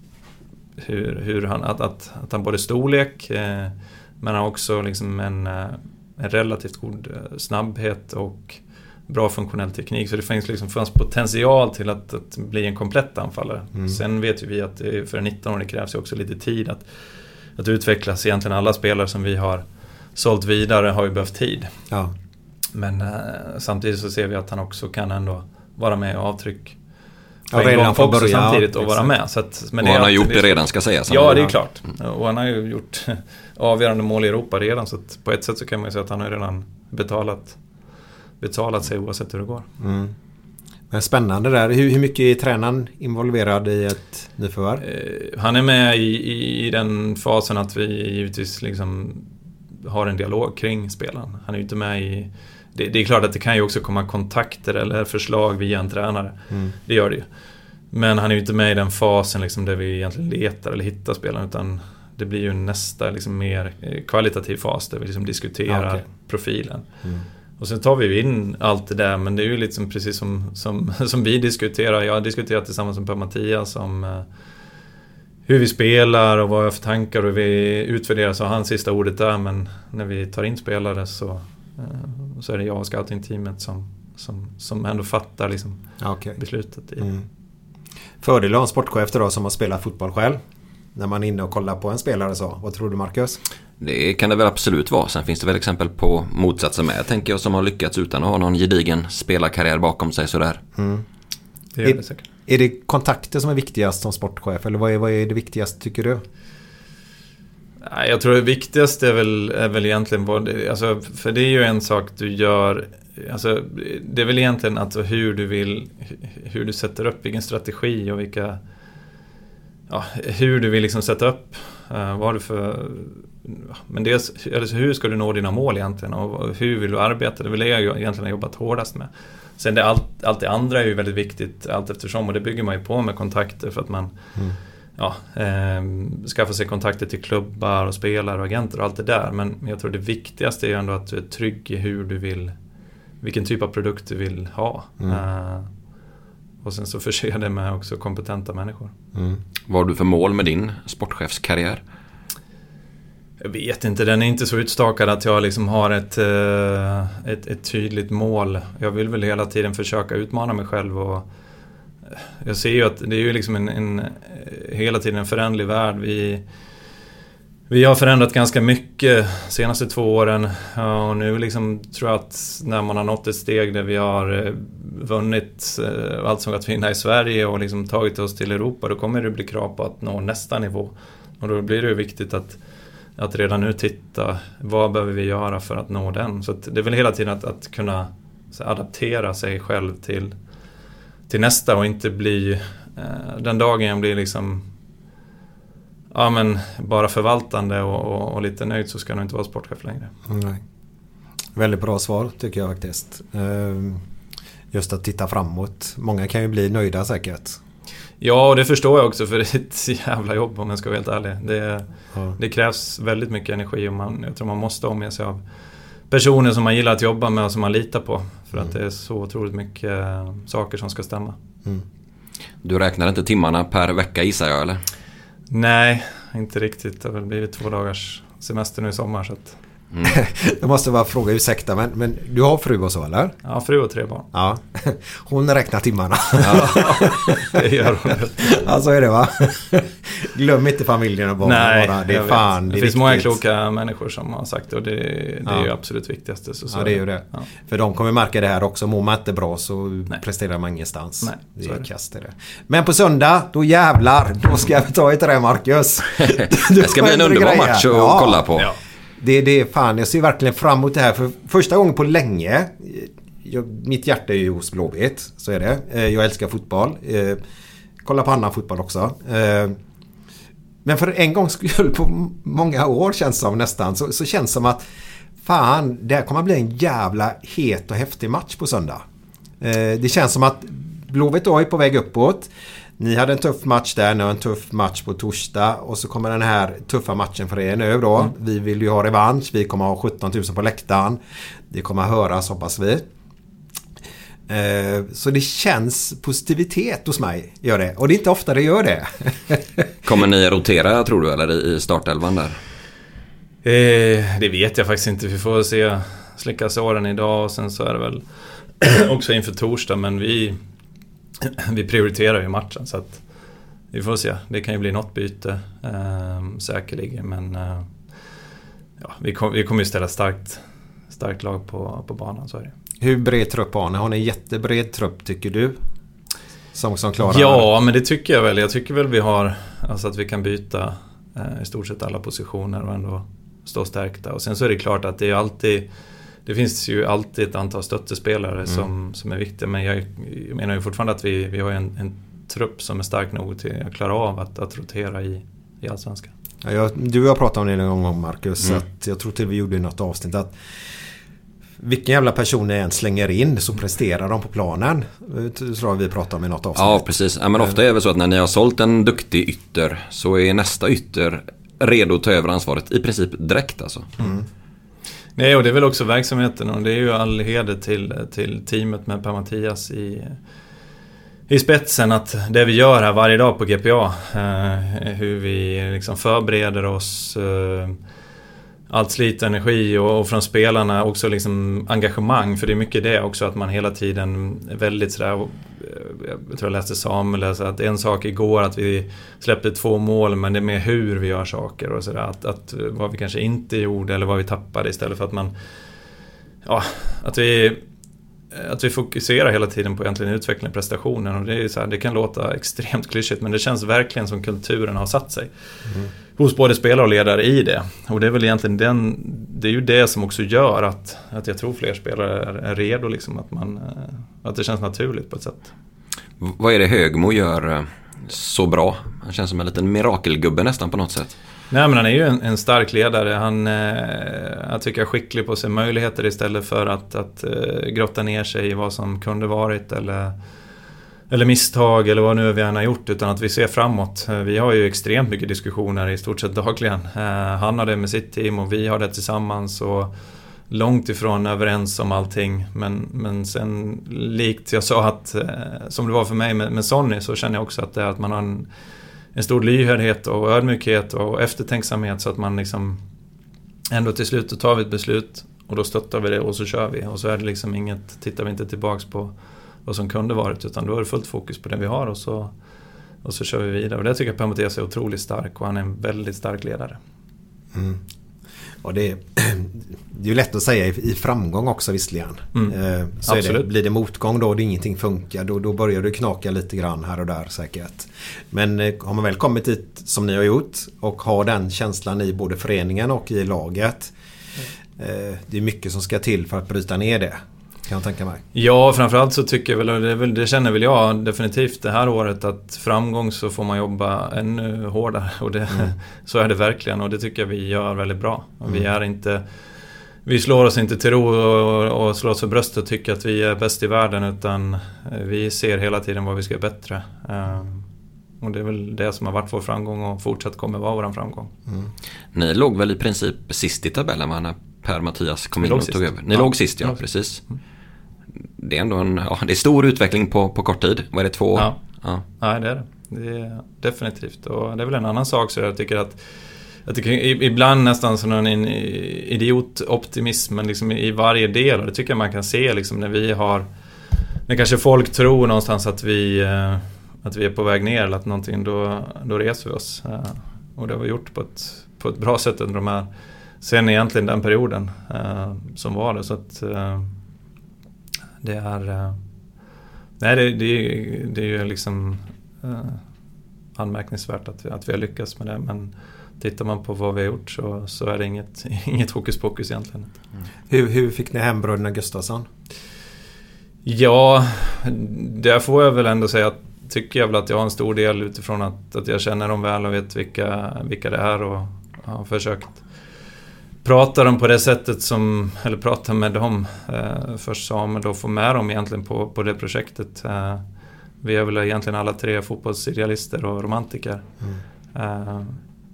hur, hur han, att, att, att han både storlek eh, men han också liksom en, en relativt god snabbhet och bra funktionell teknik, så det finns liksom fanns potential till att, att bli en komplett anfallare. Mm. Sen vet ju vi att det, för en nitton-åring krävs ju också lite tid att, att utvecklas. Egentligen alla spelare som vi har sålt vidare har ju behövt tid. Ja. Men eh, samtidigt så ser vi att han också kan ändå vara med och avtryck. Ja, redan från början samtidigt och vara med. Så att, men och det han har alltid, gjort det redan ska sägas. Ja, det är klart. Mm. Och han har ju gjort avgörande mål i Europa redan, så att på ett sätt så kan man ju säga att han har redan betalat betalat sig oavsett hur det går. Mm. Men spännande där. Hur, hur mycket är tränaren involverad i ett nyförvärv? Eh, han är med i, i, i den fasen att vi givetvis liksom har en dialog kring spelaren. Han är ju inte med i... Det, det är klart att det kan ju också komma kontakter eller förslag via en tränare. Mm. Det gör det ju. Men han är ju inte med i den fasen liksom där vi egentligen letar eller hittar spelaren, utan det blir ju nästa liksom mer kvalitativ fas där vi liksom diskuterar ah, okay. profilen. Mm. Och sen tar vi in allt det där, men det är ju liksom precis som, som, som vi diskuterar. Jag har diskuterat tillsammans med Per-Mattias om uh, hur vi spelar och vad jag har för tankar, och vi utvärderar, så har han sista ordet där. Men när vi tar in spelare så, uh, så är det jag och scouting-teamet som, som, som ändå fattar liksom okay. beslutet. I. Mm. Fördel av en sportchef då, som har spelat fotboll själv, när man är inne och kollar på en spelare så. Vad tror du, Marcus? Det kan det väl absolut vara. Sen finns det väl exempel på motsatsen med, tänker jag, som har lyckats utan att ha någon gedigen spelarkarriär bakom sig sådär. Mm. Det är, det säkert. Är det kontakter som är viktigast som sportchef, eller vad är, vad är det viktigaste tycker du? Jag tror det viktigaste är väl, är väl egentligen vad det, alltså, för det är ju en sak du gör, alltså, det är väl egentligen att hur du vill, hur du sätter upp, vilken strategi och vilka, ja, hur du vill liksom sätta upp, uh, vad har du för, men dels, alltså, hur ska du nå dina mål egentligen, och hur vill du arbeta, det vill jag egentligen ha jobbat hårdast med. Sen det, allt, allt det andra är ju väldigt viktigt allt eftersom, och det bygger man ju på med kontakter för att man mm. ja, eh, skaffa sig kontakter till klubbar och spelare och agenter och allt det där. Men jag tror det viktigaste är ändå att du är trygg i hur du vill, vilken typ av produkt du vill ha. Mm. Eh, och sen så förser det med också kompetenta människor. Mm. Vad har du för mål med din sportchefskarriär? Jag vet inte, den är inte så utstakad att jag liksom har ett, ett, ett tydligt mål. Jag vill väl hela tiden försöka utmana mig själv, och jag ser ju att det är ju liksom en, en hela tiden en föränderlig värld. Vi, vi har förändrat ganska mycket de senaste två åren, och nu liksom tror jag att när man har nått ett steg där vi har vunnit allt som att vinna i Sverige och liksom tagit oss till Europa, då kommer det bli krav på att nå nästa nivå. Och då blir det ju viktigt att att redan nu titta, vad behöver vi göra för att nå den? Så att det är väl hela tiden att, att kunna så, adaptera sig själv till, till nästa, och inte bli eh, den dagen jag blir liksom ja, men bara förvaltande och, och, och lite nöjd, så ska jag nog inte vara sportchef längre. Nej. Väldigt bra svar tycker jag faktiskt. Just att titta framåt. Många kan ju bli nöjda säkert. Ja, och det förstår jag också, för det är ett jävla jobb om jag ska vara helt ärlig. Det, ja. det krävs väldigt mycket energi, och man, jag tror man måste ha med sig av personer som man gillar att jobba med och som man litar på. För mm. att det är så otroligt mycket saker som ska stämma. Mm. Du räknar inte timmarna per vecka, gissar jag, eller? Nej, inte riktigt. Det har väl blivit två dagars semester nu i sommar. Så att... Mm. Jag måste bara fråga, ursäkta, men, men du har fru och så, eller? Ja, fru och tre barn. Ja, hon räknar timmarna. Ja, det gör hon. Ja, så är det, va? Glöm inte familjen och barnen. Nej, bara. Det är fan, det, det är finns viktigt. många kloka människor som har sagt det, och det, det ja. är ju absolut viktigaste. Så, så ja, det är ju det. Ja. För de kommer märka det här också. Mår man inte bra så Nej. presterar man ingenstans. Nej, det så är är det. kast, är det. Men på söndag, då jävlar, då ska vi ta ett det, Marcus. Det ska bli en underbar match att ja. kolla på. Ja. Det, det är fan, jag ser verkligen fram emot det här. För första gången på länge, jag, mitt hjärta är ju hos Blåvitt, så är det. Jag älskar fotboll. Eh, kolla på annan fotboll också. Eh, men för en gång skulle på många år, känns som nästan, så, så känns som att fan, det här kommer att bli en jävla het och häftig match på söndag. Eh, det känns som att Blåvitt då är på väg uppåt. Ni hade en tuff match där, nu en tuff match på torsdag, och så kommer den här tuffa matchen för er nu då. Mm. Vi vill ju ha revansch, vi kommer ha sjutton tusen på läktaren. Det kommer att höras, hoppas vi. Eh, så det känns positivitet hos mig, gör det. Och det är inte ofta det gör det. Kommer ni rotera, tror du, eller i startelvan där? Eh, det vet jag faktiskt inte. Vi får se, slicka såren idag, och sen så är det väl också inför torsdag, men vi vi prioriterar ju matchen, så att vi får se. Det kan ju bli något byte eh, säkerligen, men eh, ja, vi, kom, vi kommer ju ställa starkt starkt lag på, på banan, så är det. Hur bred trupp har ni? Har ni en jättebred trupp, tycker du? Som, som klarar Ja, men det tycker jag väl. Jag tycker väl vi har, alltså att vi kan byta eh, i stort sett alla positioner och ändå stå stärkta. Och sen så är det klart att det är alltid, det finns ju alltid ett antal stöttespelare mm. som, som är viktiga, men jag, jag menar ju fortfarande att vi, vi har en, en trupp som är stark nog till att klara av att, att rotera i, i Allsvenskan. Ja, jag, du och jag pratade om det en gång, Marcus, mm. att jag tror till vi gjorde i något avsnitt att vilken jävla person ni än slänger in så presterar de på planen. Det tror jag vi pratade om i något avsnitt. Ja, precis. Ja, men ofta är det så att när ni har sålt en duktig ytter så är nästa ytter redo att ta över ansvaret i princip direkt alltså. Mm. Nej, och det är väl också verksamheten, och det är ju all heder till, till teamet med Per-Mattias i, i spetsen, att det vi gör här varje dag på G P A, eh, hur vi liksom förbereder oss, eh, allt slit energi, och, och från spelarna också liksom engagemang, för det är mycket det också, att man hela tiden är väldigt sådär, jag tror jag läste Samuel alltså, att en sak igår att vi släppte två mål, men det är med hur vi gör saker och sådär, att, att vad vi kanske inte gjorde eller vad vi tappade, istället för att man ja, att vi att vi fokuserar hela tiden på egentligen utveckling och prestationen, och det är så här, det kan låta extremt klyschigt, men det känns verkligen som kulturen har satt sig mm. hos både spelare och ledare i det, och det är väl egentligen den, det är ju det som också gör att, att jag tror fler spelare är, är redo liksom, att man att det känns naturligt på ett sätt. V- vad är det Högmo gör så bra? Han känns som en liten mirakelgubbe nästan på något sätt. Nej, men han är ju en, en stark ledare. Han eh, jag tycker är skicklig på sina möjligheter istället för att, att eh, grotta ner sig i vad som kunde varit eller, eller misstag eller vad nu vi än har gjort, utan att vi ser framåt. Vi har ju extremt mycket diskussioner i stort sett dagligen. Eh, han har det med sitt team och vi har det tillsammans, och långt ifrån överens om allting, men, men sen likt jag sa att eh, som det var för mig med, med Sonny, så känner jag också att det är att man har en en stor lyhördhet och ödmjukhet och eftertänksamhet, så att man liksom ändå till slut tar vi ett beslut och då stöttar vi det och så kör vi, och så är det liksom inget, tittar vi inte tillbaks på vad som kunde varit, utan då är det fullt fokus på det vi har, och så, och så kör vi vidare, och det tycker jag Per-Mattias är otroligt stark, och han är en väldigt stark ledare. Mm. Och det är, det är ju lätt att säga i, i framgång också visserligen. Mm. Eh, så är det, blir det motgång då, det ingenting funkar, då, då börjar det knaka lite grann här och där säkert. Men eh, har man väl kommit dit som ni har gjort och har den känslan i både föreningen och i laget, eh, det är mycket som ska till för att bryta ner det, kan jag tänka mig. Ja, framförallt så tycker jag väl, och det, väl, det känner väl jag definitivt det här året, att framgång så får man jobba ännu hårdare, och det, mm. så är det verkligen, och det tycker jag vi gör väldigt bra. Och mm. vi är inte, vi slår oss inte till ro och, och slår oss för bröstet och tycker att vi är bäst i världen, utan vi ser hela tiden vad vi ska göra bättre. Um, och det är väl det som har varit vår framgång och fortsatt kommer vara vår framgång. Mm. Ni låg väl i princip sist i tabellen, va, när Per-Mattias kom in och tog över? Ni ja. låg sist, ja, ja. Precis. Mm. Det är ändå en, ja, det är stor utveckling på, på kort tid. Vad är det, två år? Ja. Ja. Nej, det är det. Det är definitivt. Och det är väl en annan sak, så jag tycker att jag tycker ibland nästan som en idiotoptimism, men liksom i varje del, och det tycker jag man kan se liksom när vi har, när kanske folk tror någonstans att vi att vi är på väg ner eller att någonting, då, då reser vi oss, och det har vi gjort på ett, på ett bra sätt under de här, sen egentligen den perioden som var det, så att det är nej det, det, det är ju liksom anmärkningsvärt att vi, att vi har lyckats med det, men tittar man på vad vi har gjort så, så är det inget, inget hokus pokus egentligen. Mm. Hur, hur fick ni hem bröderna Gustafsson? Ja, där får jag väl ändå säga att tycker jag väl att jag har en stor del utifrån att, att jag känner dem väl och vet vilka, vilka det är, och har försökt prata dem på det sättet som, eller prata med dem eh, först Samuel och få med dem egentligen på, på det projektet. Eh, vi är väl egentligen alla tre fotbollsidealister och romantiker. Mm. Eh,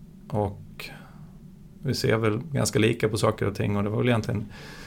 och vi ser väl ganska lika på saker och ting, och det var väl egentligen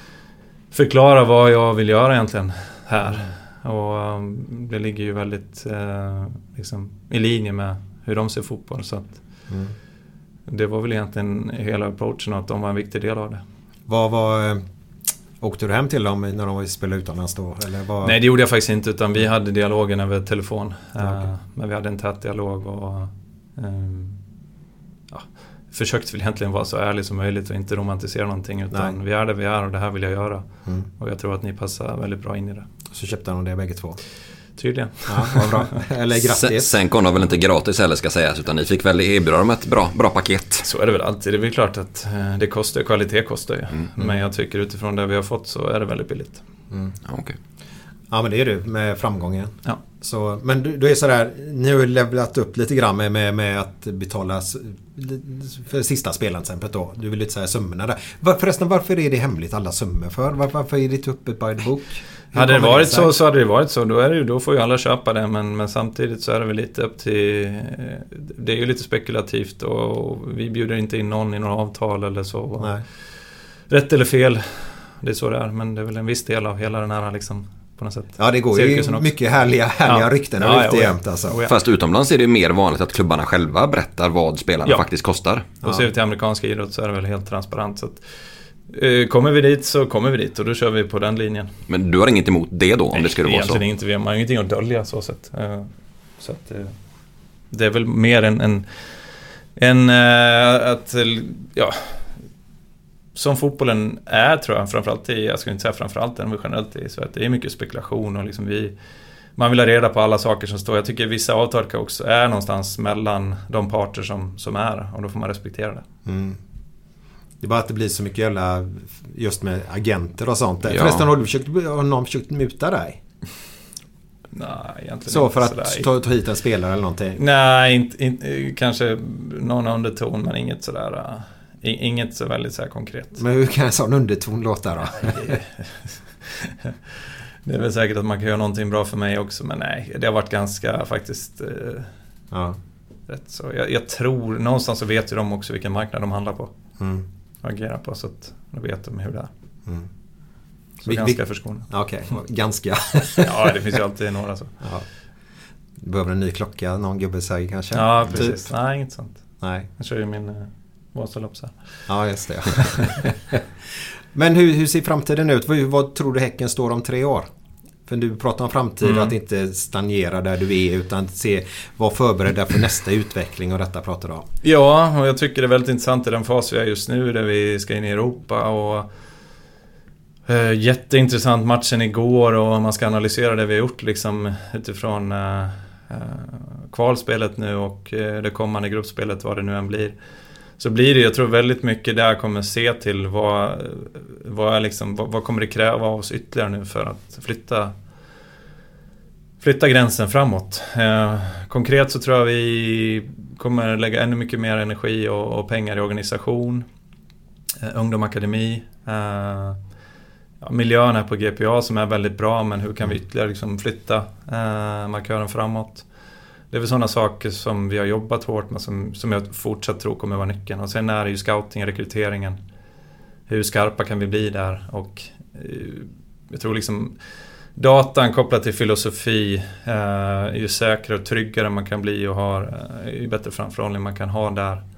förklara vad jag vill göra egentligen här. Och um, det ligger ju väldigt eh, liksom, i linje med hur de ser fotboll, så att mm. det var väl egentligen hela approachen, att de var en viktig del av det. Vad var, åkte du hem till dem när de spelade utomlands då? Eller vad? Nej, det gjorde jag faktiskt inte, utan vi hade dialogen över telefon. Okay. Uh, men vi hade en tät dialog och um, ja, försökte väl egentligen vara så ärlig som möjligt och inte romantisera någonting, utan Nej. vi är där vi är och det här vill jag göra. Mm. Och jag tror att ni passar väldigt bra in i det. Så köpte de det bägge två? Tydligen. Ja, vad bra. Eller grattis. Sen, sen kom de väl inte gratis heller ska sägas, utan ni fick väl erbjuda dem ett bra, bra paket. Så är det väl alltid. Det är väl klart att det kostar, kvalitet kostar ju. Mm. Men jag tycker utifrån det vi har fått så är det väldigt billigt. Mm. Ja, okay. Ja, men det är du med framgången. Ja. Så, men du, du är sådär, ni har ju levlat upp lite grann med, med, med att betala för sista spelen till exempel då. Du vill lite säga summorna där. Var, förresten, varför är det hemligt alla summor för? Var, varför är det inte uppe by the book? Hur hade det varit det så så hade det varit så. Då, är det ju, då får ju alla köpa det, men, men samtidigt så är det väl lite upp till, det är ju lite spekulativt, och vi bjuder inte in någon i några avtal eller så. Nej. Rätt eller fel, det är så det är, men det är väl en viss del av hela den här liksom, på något sätt. Ja, det går ju mycket härliga, härliga ja. rykten ja, ute ja, jämt alltså. Ja, ja. Fast utomlands är det mer vanligt att klubbarna själva berättar vad spelarna ja. faktiskt kostar. Och ja. ser vi till amerikanska idrott så är det väl helt transparent, så att eh, kommer vi dit så kommer vi dit, och då kör vi på den linjen. Men du har inget emot det då, om Nej, det skulle vara så? Inte, vi har ingenting att dölja så sätt. Eh, så att eh, det är väl mer en, en, en eh, att ja, som fotbollen är, tror jag, framförallt i, jag skulle inte säga framförallt, men generellt i Sverige, det är mycket spekulation, och liksom vi, man vill ha reda på alla saker som står. Jag tycker vissa avtal också är någonstans mellan de parter som, som är, och då får man respektera det. Mm. Det är bara att det blir så mycket jävla just med agenter och sånt. Ja. Förresten, har du försökt, har någon försökt muta dig? Nej, egentligen så för inte att ta, ta hit en spelare eller någonting? Nej, inte, inte, kanske någon underton, men inget sådär... Inget så väldigt så här konkret. Men hur kan en sån underton låta då? Det är väl säkert att man kan göra någonting bra för mig också, men nej, det har varit ganska faktiskt eh, ja. rätt så. Jag, jag tror, någonstans så vet ju de också vilken marknad de handlar på mm. och agerar på, så att då vet de hur det är. Mm. Så vi, ganska förskonade. Okej, okay. ganska. Ja, det finns ju alltid några så. Ja. Du behöver en ny klocka, någon gubbe säger kanske? Ja, precis. Typ. Nej, inget sånt. Nej. Jag kör ju min... Eh, Vasalopp så här. Ja, just det. Men hur, hur ser framtiden ut? Vad, vad tror du Häcken står om tre år? För du pratar om framtiden, mm. att inte stagnera där du är, utan se, vara förberedda för nästa utveckling, och detta pratar du om. Ja, och jag tycker det är väldigt intressant i den fas vi är just nu, där vi ska in i Europa, och äh, jätteintressant matchen igår, och man ska analysera det vi har gjort liksom, utifrån äh, äh, kvalspelet nu och äh, det kommande gruppspelet, vad det nu än blir. Så blir det, jag tror väldigt mycket där kommer se till vad, vad, är liksom, vad, vad kommer det kräva av oss ytterligare nu för att flytta, flytta gränsen framåt. Eh, konkret så tror jag vi kommer lägga ännu mycket mer energi och, och pengar i organisation, eh, ungdomakademi, eh, ja, miljön här på G P A som är väldigt bra, men hur kan vi ytterligare liksom flytta eh, markören framåt? Det är väl sådana saker som vi har jobbat hårt med, som, som jag fortsatt tror kommer vara nyckeln. Och sen är det ju scouting, rekryteringen. Hur skarpa kan vi bli där? Och eh, jag tror liksom datan kopplat till filosofi, eh, ju säkrare och tryggare man kan bli och har, eh, ju bättre framförhållning man kan ha där,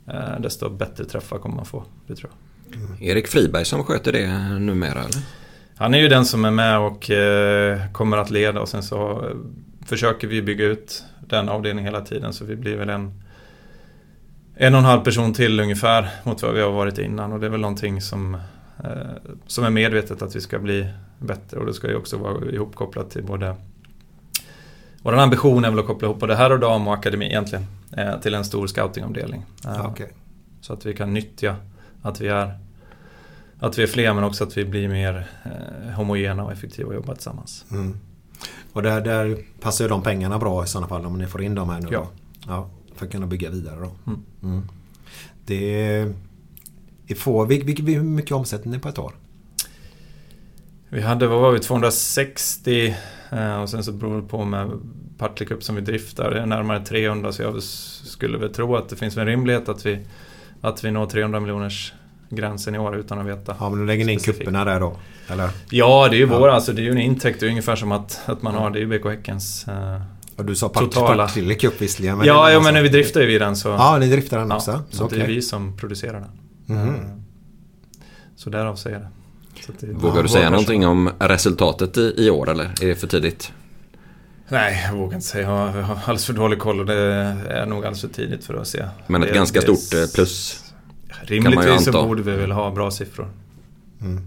eh, desto bättre träffar kommer man få, det tror jag. Mm. Erik Friberg som sköter det numera, eller? Han är ju den som är med och eh, kommer att leda, och sen så eh, försöker vi bygga ut den avdelningen hela tiden, så vi blir väl en en och en halv person till ungefär mot vad vi har varit innan, och det är väl någonting som eh, som är medvetet att vi ska bli bättre, och det ska ju också vara ihopkopplat till både vår ambition är väl att koppla ihop både här och dam och akademi egentligen eh, till en stor scoutingavdelning. Eh, okay. Så att vi kan nyttja att vi är att vi är fler, men också att vi blir mer eh, homogena och effektiva och jobbar tillsammans. Mm. Och där, där passar ju de pengarna bra i sådana fall om ni får in dem här nu. Ja. Då. Ja, för att kunna bygga vidare då. Mm. Mm. Det är få, hur mycket omsättning på ett år? Vi hade, vad var vi, tvåhundrasextio eh, och sen så beror det på med Partille Cup som vi driftar. Det är närmare trehundra, så jag skulle väl tro att det finns en rimlighet att vi, att vi når trehundra miljoners gränsen i år utan att veta. Ja, men du lägger in kupperna där då? Eller? Ja, det är ju ja. våra, alltså det är ju en intäkt, det är ungefär som att, att man har det i B K Häckens eh, och du sa totala. Partille Cup visserligen. Men ja, ja men nu vi driftar ju vid den så. Ja, ni driftar den ja, också. Så okay. det är vi som producerar den. Mm. Så därav säger det. Så det vågar du säga någonting om resultatet i, i år, eller är det för tidigt? Nej, jag vågar inte säga. Jag har alldeles för dålig koll, och det är nog alldeles för tidigt för att se. Men ett det, ganska det, stort plus. Rimligtvis så borde vi väl ha bra siffror. Mm.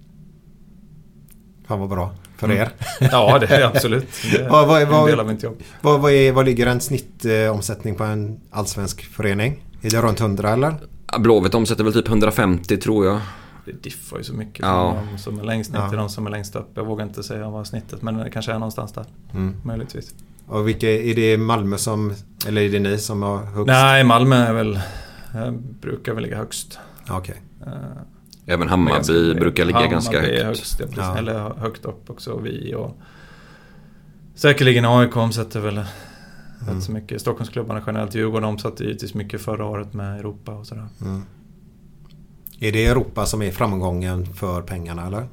Fan vad bra för er. Mm. Ja, det är absolut. Det är vad, vad, en del av mitt jobb. Vad, vad, är, vad ligger en snittomsättning på en allsvensk förening? Är det runt hundra eller? Blåvitt omsätter väl typ hundrafemtio tror jag. Det diffar ju så mycket ja. från de som är längst ner till ja. de som är längst upp. Jag vågar inte säga vad snittet, men det kanske är någonstans där. Mm. Möjligtvis. Och vilka, är det Malmö som, eller är det ni som har högst? Nej, Malmö är väl, brukar väl ligga högst. Okej. Okay. Uh, Även Hammarby ganska, brukar ligga Hammarby ganska högt. Är högst ja, ja. Eller högt upp också, och vi och säkerligen A I K omsätter väl mm. så mycket. Stockholmsklubbarna generellt, Djurgården omsatte givetvis mycket förra året med Europa och sådär. Mm. Är det Europa som är framgången för pengarna eller?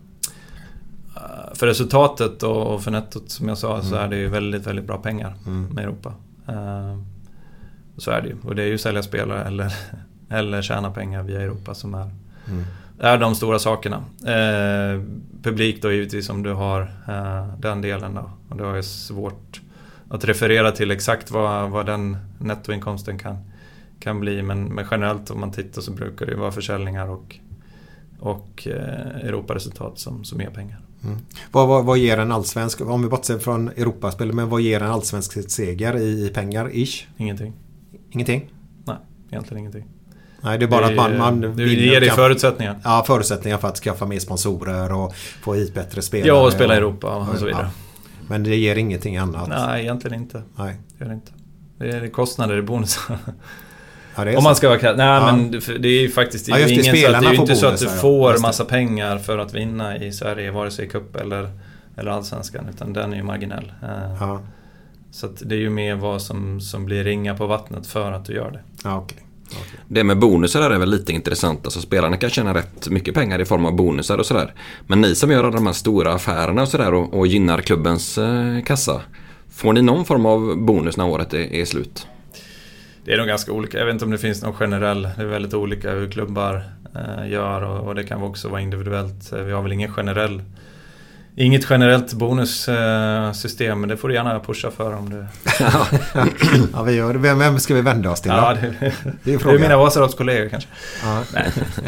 Uh, för resultatet och för nettot som jag sa mm. så är det ju väldigt, väldigt bra pengar mm. med Europa. Uh, så är det ju. Och det är ju sälja spelare eller, eller tjäna pengar via Europa som är, mm. är de stora sakerna. Uh, publik då givetvis om du har uh, den delen då. Och det är svårt att referera till exakt vad, vad den nettoinkomsten kan kan bli, men, men generellt om man tittar så brukar det vara försäljningar och, och eh, Europaresultat som, som ger pengar. Mm. Vad, vad, vad ger en allsvensk, om vi bortser från Europaspel, men vad ger en allsvensk seger i, i pengar, ish? Ingenting. Ingenting? Nej, egentligen ingenting. Nej, det är bara det, att man, man det ger dig förutsättningar. Ja, förutsättningar för att skaffa mer sponsorer och få hit bättre spelare. Ja, och spela i Europa och, och så vidare. Ja. Men det ger ingenting annat? Nej, egentligen inte. Nej. Det gör det inte. Det är kostnader, det är bonusar. Ja, det är om man ska vara krä- Nej, ja. men det är ju faktiskt det är ja, ingen, det, så att det är ju inte så att du bonusar, får ja. massa pengar för att vinna i Sverige, vare sig cup eller, eller allsvenskan, utan den är ju marginell. Ja. Så att det är ju mer vad som, som blir ringa på vattnet för att du gör det. Ja, okay. Okay. Det med bonusar är väl lite intressant. Alltså spelarna kan tjäna rätt mycket pengar i form av bonusar och sådär. Men ni som gör de här stora affärerna och sådär och, och gynnar klubbens eh, kassa, får ni någon form av bonus när året är, är slut? Det är nog ganska olika. Jag vet inte om det finns någon generell. Det är väldigt olika hur klubbar eh, gör och, och det kan också vara individuellt. Vi har väl ingen generell Inget generellt bonussystem, men det får du gärna pusha för om du... Ja, vi gör det. Vem, vem ska vi vända oss till då? Ja, det, det är frågan. Det är mina Vasaloppskollegor kanske. Ja. Nej.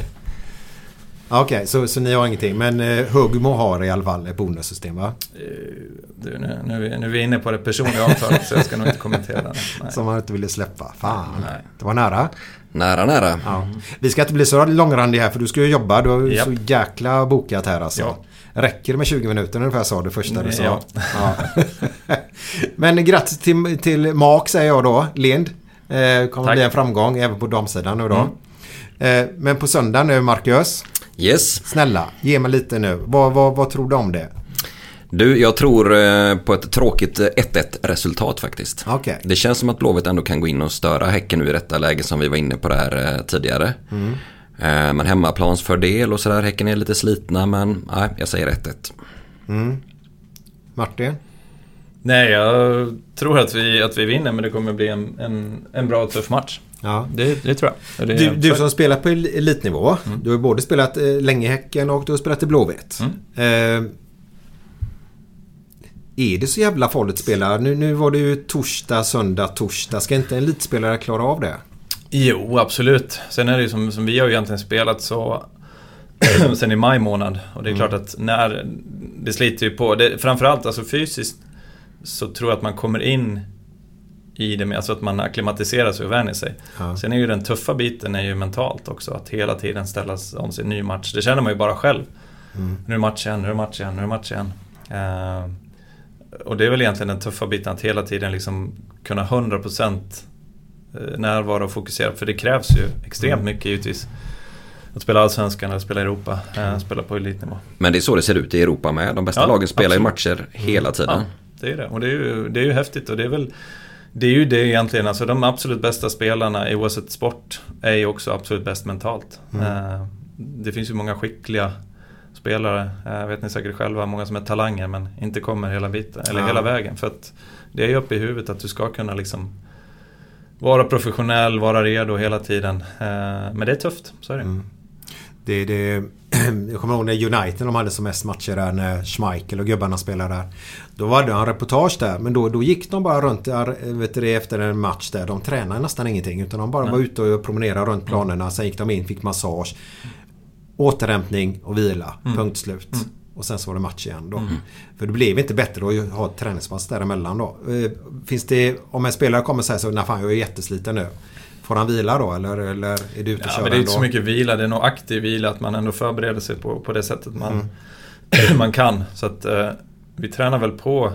Okej, okay, så, så ni har ingenting. Men eh, Hugmo har i alla fall ett bonussystem, va? Du, nu, nu, är vi, nu är vi inne på det personliga avtalet, så jag ska nog inte kommentera det. Nej. Som man inte ville släppa. Fan, nej. Det var nära. Nära, nära. Ja. Vi ska inte bli så långrandiga här, för du ska ju jobba. Du har ju Japp. så jäkla bokat här alltså. Ja. Räcker det med tjugo minuter ungefär, sa du första du sa. Ja. Ja. Men grattis till, till Mark, säger jag då. Lind. Eh, kommer Tack. bli en framgång även på damsidan nu då. Mm. Eh, men på söndag nu, Marcus. Yes. Snälla, ge mig lite nu. Vad, vad, vad tror du om det? Du, jag tror eh, på ett tråkigt ett ett resultat faktiskt. Okay. Det känns som att Blåvitt ändå kan gå in och störa Häcken nu i detta läge som vi var inne på där eh, tidigare. Mm. Eh, men hemmaplansfördel och sådär. Häcken är lite slitna, men nej, jag säger ett ett. Mm. Martin? Nej, jag tror att vi, att vi vinner, men det kommer bli en, en, en bra och tuff match. Ja. Det, det tror jag. Det, du, du som spelar på elitnivå, mm. du har både spelat eh, länge i Häcken och du har spelat i Blåvitt. Mm. Eh, är det så jävla farligt att spela? Nu, nu var det ju torsdag, söndag, torsdag. Ska inte en elitspelare klara av det? Jo, absolut. Sen är det ju som, som vi har ju egentligen spelat så sen i maj månad. Och det är mm. klart att när det sliter ju på, det, framförallt alltså fysiskt så tror jag att man kommer in i det med, alltså att man akklimatiserar sig och vänjer sig. Ja. Sen är ju den tuffa biten är ju mentalt också, att hela tiden ställas om sig en ny match. Det känner man ju bara själv. Mm. Nu är match igen, nu är match igen, nu är match igen. Uh, och det är väl egentligen den tuffa biten, att hela tiden liksom kunna hundra procent närvara och fokusera, för det krävs ju extremt mm. mycket givetvis. Att spela allsvenskan eller spela Europa, mm. spela på elitnivå. Men det är så det ser ut i Europa med. De bästa ja, lagen spelar absolut. i matcher hela tiden. Ja, det är det. Och det är ju, det är ju häftigt. Och det är väl det är ju det egentligen. Alltså de absolut bästa spelarna i oavsett sport är ju också absolut bäst mentalt. Mm. Det finns ju många skickliga spelare. Jag vet ni säkert själva, många som är talanger men inte kommer hela biten, eller ja. hela vägen. För att det är ju uppe i huvudet att du ska kunna liksom vara professionell, vara redo hela tiden. Men det är tufft, så är det. Mm. Det, det, jag kommer ihåg när United de hade som mest matcher där, när Schmeichel och gubbarna spelade där. Då var det en reportage där, men då, då gick de bara runt där, vet du, efter en match där. De tränade nästan ingenting, utan de bara Nej. var ute och promenerade runt planerna. Sen gick de in, fick massage, återhämtning och vila, mm. punkt slut. Mm. Och sen så var det match igen då. Mm. För det blev inte bättre att ha ett träningspass däremellan då. Finns det, om en spelare kommer och säger så, nej fan jag är jättesliten nu. Får han vila då? Eller, eller är du ute och ja, kör men det är inte då? så mycket vila. Det är nog aktiv vila. Att man ändå förbereder sig på, på det sättet man, mm. man kan. Så att eh, vi tränar väl på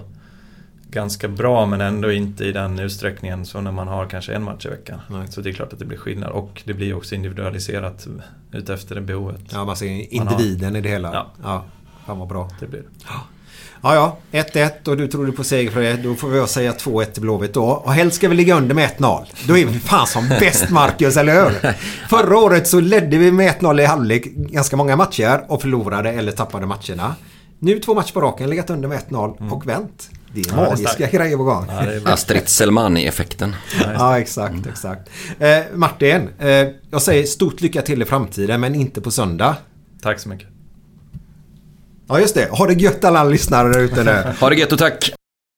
ganska bra, men ändå inte i den utsträckningen så när man har kanske en match i veckan. Nej. Så det är klart att det blir skillnad. Och det blir också individualiserat ut efter det behovet. Ja, man ser individen i det hela. Ja. Ja, fan vad bra. Det blir det. Ja, ja, ett ett och du trodde på seger för det. Då får vi säga två ett till Blåvitt då. Och helst ska vi ligga under med ett noll. Då är vi fan som bäst, Marcus, eller hur? Förra året så ledde vi med ett noll i halvlek ganska många matcher och förlorade eller tappade matcherna. Nu två matcher på raken, legat under med ett noll mm. och vänt. Det är magiska ja, grejer på gång. Ja, Astrid Selmani-effekten. Ja, exakt, exakt. Eh, Martin, eh, jag säger stort lycka till i framtiden, men inte på söndag. Tack så mycket. Ja, just det. Ha det gött alla lyssnare där ute nu. Ha det gött och tack.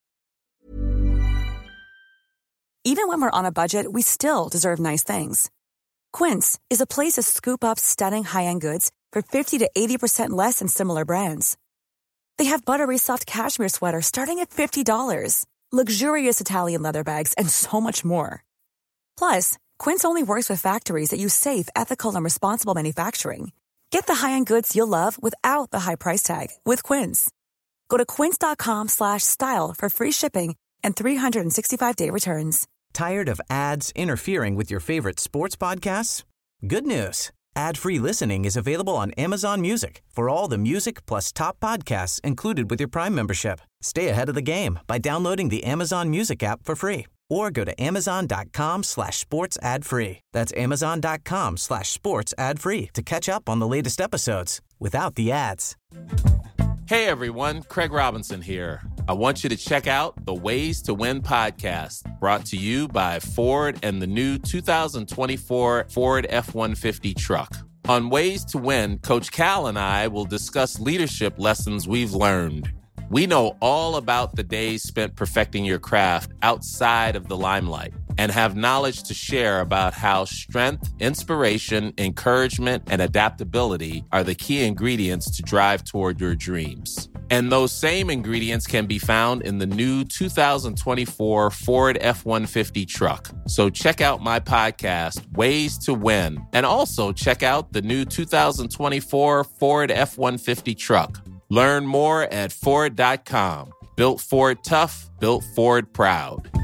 Even when we're on a budget, we still deserve nice things. Quince is a place to scoop up stunning high-end goods for fifty to eighty percent less than similar brands. They have buttery soft cashmere sweaters starting at fifty dollars, luxurious Italian leather bags, and so much more. Plus, Quince only works with factories that use safe, ethical, and responsible manufacturing. Get the high-end goods you'll love without the high price tag with Quince. Go to quince.com slash style for free shipping and three sixty-five day returns. Tired of ads interfering with your favorite sports podcasts? Good news. Ad-free listening is available on Amazon Music for all the music plus top podcasts included with your Prime membership. Stay ahead of the game by downloading the Amazon Music app for free or go to amazon.com slash sports ad free. That's amazon.com slash sports ad free to catch up on the latest episodes without the ads. Hey everyone, Craig Robinson here. I want you to check out the Ways to Win podcast, brought to you by Ford and the new two thousand twenty-four Ford F one fifty truck. On Ways to Win, Coach Cal and I will discuss leadership lessons we've learned. We know all about the days spent perfecting your craft outside of the limelight and have knowledge to share about how strength, inspiration, encouragement, and adaptability are the key ingredients to drive toward your dreams. And those same ingredients can be found in the new two thousand twenty-four Ford F one fifty truck. So check out my podcast, Ways to Win, and also check out the new two thousand twenty-four Ford F one fifty truck. Learn more at Ford dot com. Built Ford tough, built Ford proud.